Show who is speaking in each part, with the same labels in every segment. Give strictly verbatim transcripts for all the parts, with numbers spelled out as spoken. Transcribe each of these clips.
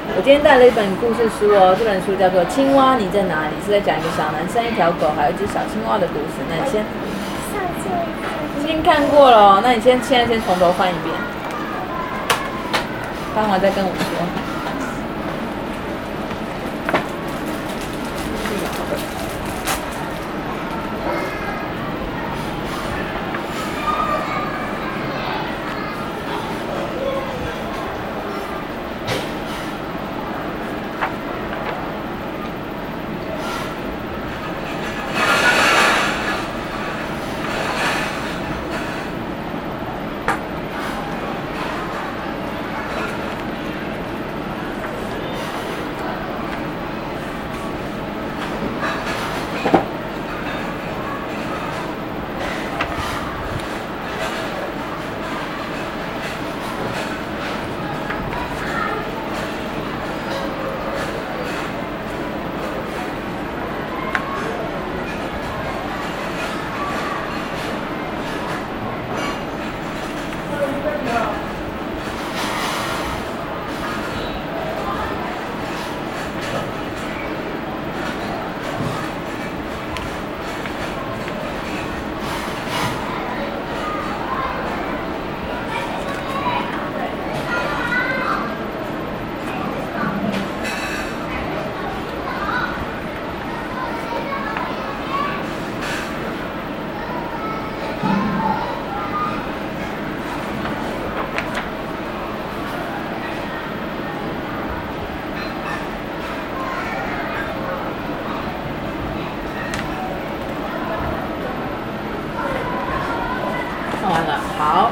Speaker 1: 我今天带了一本故事书哦，这本书叫做《青蛙你在哪里》，是在讲一个小男生、一条狗还有一只小青蛙的故事。那你先，
Speaker 2: 上次
Speaker 1: 已经看过了哦，那你先现在先从头翻一遍，翻完再跟我说。看完了，好。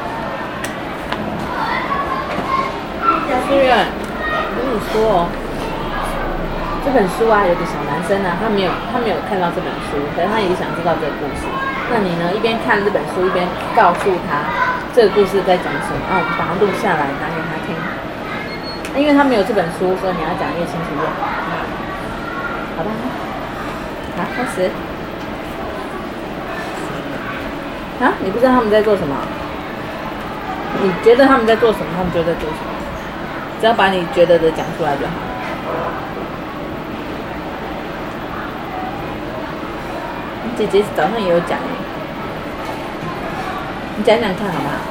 Speaker 1: 思远，我跟你说哦，这本书啊，有个小男生呢、啊，他没有他没有看到这本书，可是他也想知道这个故事。那你呢，一边看这本书，一边告诉他这个故事在讲什么，然后我们把它录下来，拿给他听。那因为他没有这本书，所以你要讲越清楚越好。好吧，好，开始。啊，你不知道他们在做什么？你觉得他们在做什么，他们就在做什么。只要把你觉得的讲出来就好。姐姐早上也有讲，你讲讲看好不好？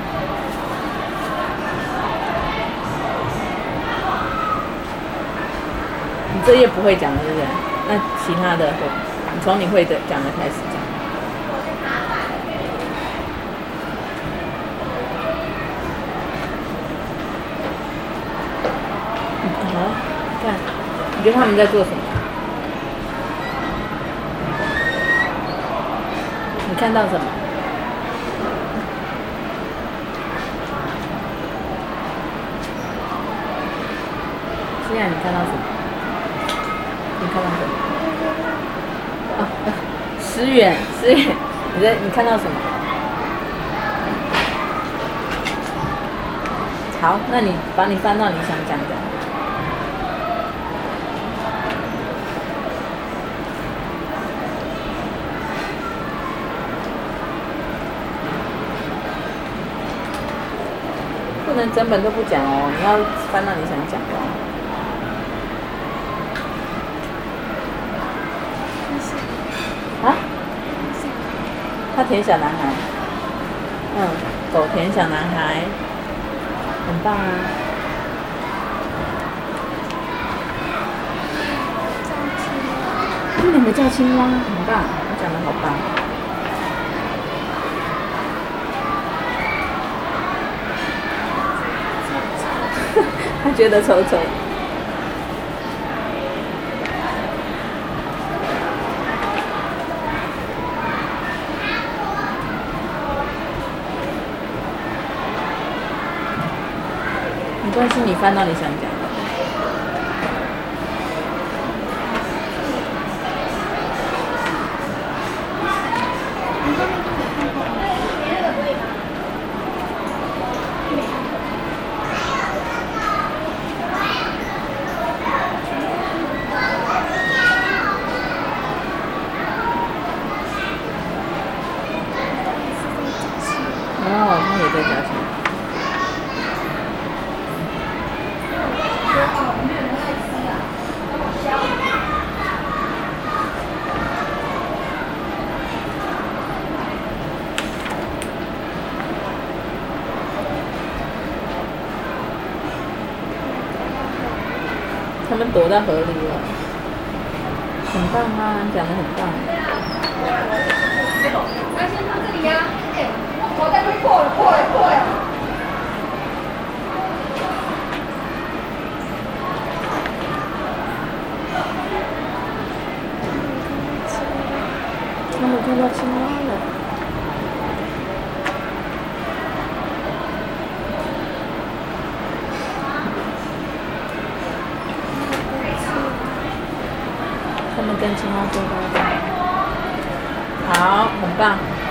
Speaker 1: 你这页不会讲的，对不对？那其他的，你从你会的讲的开始讲。好，看，你觉得他们在做什么？你看到什么？现在你看到什么？你看到什么？啊，思远，思远，你在你看到什么？好，那你把你翻到你想讲的。不能整本都不讲哦，你要翻到你想讲的哦。啊？他舔小男孩。嗯，狗舔小男孩，很棒啊。他们两个叫青蛙，很棒，你讲的好棒。他觉得丑丑。没关系，你翻到你想讲的。哦，他也在讲什么？ 他们躲到河里了，很棒啊，你讲的很棒。
Speaker 2: 那先放这里呀，哎，口袋都破了，破了，破了。
Speaker 1: 他们看到青蛙了。他们跟青蛙说拜拜。好，很棒。